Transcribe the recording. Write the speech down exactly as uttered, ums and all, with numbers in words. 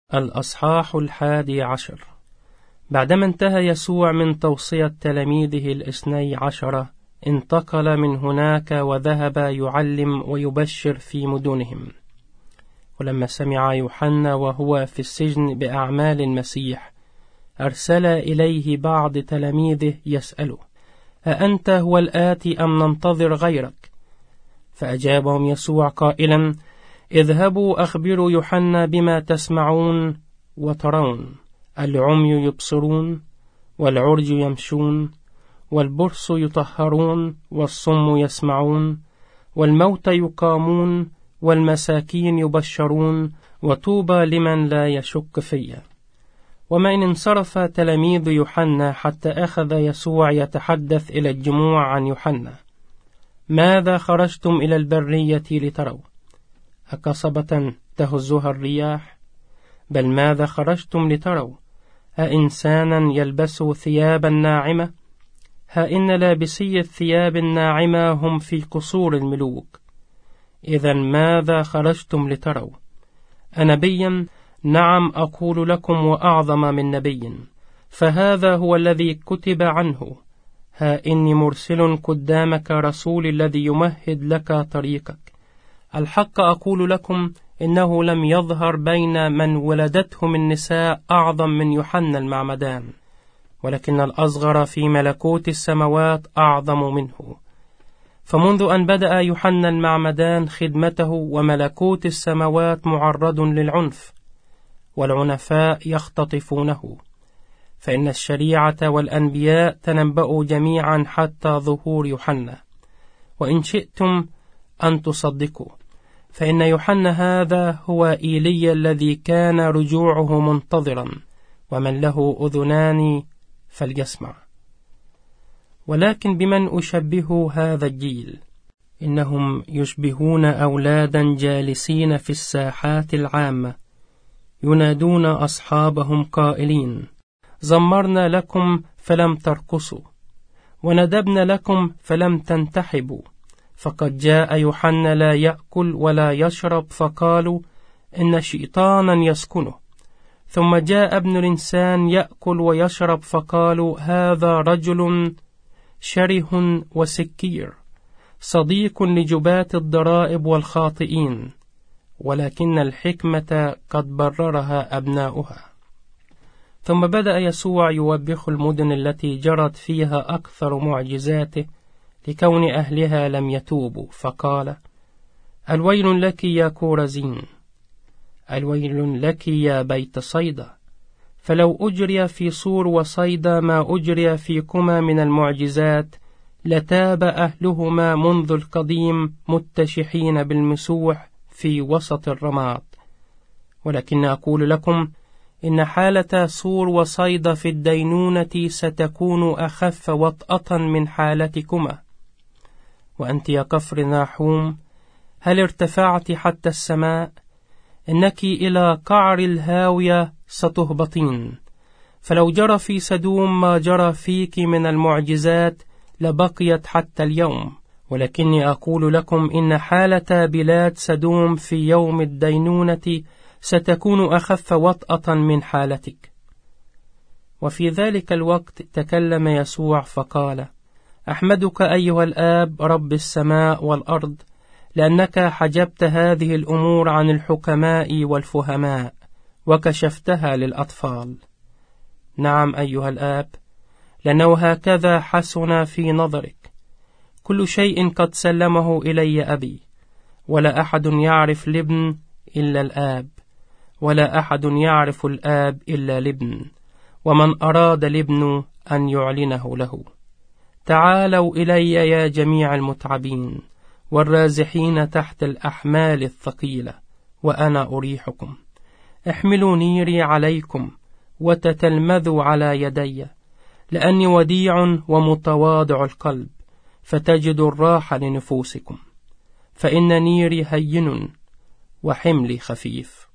الأصحاح الحادي عشر. بعدما انتهى يسوع من توصية تلاميذه الاثني عشر، انتقل من هناك وذهب يعلم ويبشر في مدنهم. ولما سمع يوحنا وهو في السجن بأعمال المسيح، أرسل إليه بعض تلاميذه يسأله: أأنت هو الآتي أم ننتظر غيرك؟ فأجابهم يسوع قائلا: اذهبوا أخبروا يوحنا بما تسمعون وترون: العمي يبصرون، والعرج يمشون، والبرص يطهرون، والصم يسمعون، والموتى يقامون، والمساكين يبشرون، وطوبى لمن لا يشك فيا. وما إن انصرف تلاميذ يوحنا حتى أخذ يسوع يتحدث إلى الجموع عن يوحنا: ماذا خرجتم إلى البرية لتروا؟ أقصبة تهزها الرياح؟ بل ماذا خرجتم لتروا؟ أإنسانا يلبس ثيابا ناعمة؟ ها إن لابسي الثياب الناعمة هم في قصور الملوك. إذا ماذا خرجتم لتروا؟ أنبيا؟ نعم أقول لكم وأعظم من نبي، فهذا هو الذي كتب عنه: ها إني مرسل قدامك رسول الذي يمهد لك طريقك. الحق أقول لكم إنه لم يظهر بين من ولدتهم النساء أعظم من يوحنا المعمدان، ولكن الأصغر في ملكوت السماوات أعظم منه. فمنذ أن بدأ يوحنا المعمدان خدمته وملكوت السماوات معرض للعنف، والعنفاء يختطفونه، فإن الشريعة والأنبياء تنبأوا جميعا حتى ظهور يوحنا. وإن شئتم أن تصدقوا، فإن يوحنا هذا هو إيليا الذي كان رجوعه منتظرا، ومن له أذنان فليسمع. ولكن بمن أشبه هذا الجيل؟ إنهم يشبهون أولادا جالسين في الساحات العامة، ينادون أصحابهم قائلين: زمرنا لكم فلم ترقصوا، وندبنا لكم فلم تنتحبوا. فقد جاء يوحنا لا يأكل ولا يشرب، فقالوا: إن شيطانا يسكنه. ثم جاء ابن الإنسان يأكل ويشرب، فقالوا: هذا رجل شره وسكير، صديق لجبات الضرائب والخاطئين، ولكن الحكمة قد بررها أبناؤها. ثم بدأ يسوع يوبخ المدن التي جرت فيها أكثر معجزاته لكون أهلها لم يتوبوا، فقال: الويل لك يا كورزين، الويل لك يا بيت صيدا، فلو أجري في صور وصيدا ما أجري فيكما من المعجزات لتاب أهلهما منذ القديم متشحين بالمسوح في وسط الرماد. ولكن أقول لكم إن حالة صور وصيدا في الدينونة ستكون أخف وطأة من حالتكما. وأنت يا كفر ناحوم، هل ارتفعت حتى السماء؟ إنك إلى قعر الهاوية ستهبطين. فلو جرى في سدوم ما جرى فيك من المعجزات لبقيت حتى اليوم. ولكني أقول لكم إن حالة بلاد سدوم في يوم الدينونة ستكون أخف وطأة من حالتك. وفي ذلك الوقت تكلم يسوع فقال: أحمدك أيها الآب رب السماء والأرض، لأنك حجبت هذه الأمور عن الحكماء والفهماء وكشفتها للأطفال. نعم أيها الآب، لأنه هكذا حسن في نظرك. كل شيء قد سلمه إلي أبي، ولا أحد يعرف الابن إلا الآب، ولا أحد يعرف الآب إلا الابن، ومن أراد الابن أن يعلنه له. تعالوا إلي يا جميع المتعبين والرازحين تحت الأحمال الثقيلة، وأنا أريحكم. احملوا نيري عليكم وتتلمذوا على يدي، لأني وديع ومتواضع القلب، فتجدوا الراحة لنفوسكم، فإن نيري هين وحملي خفيف.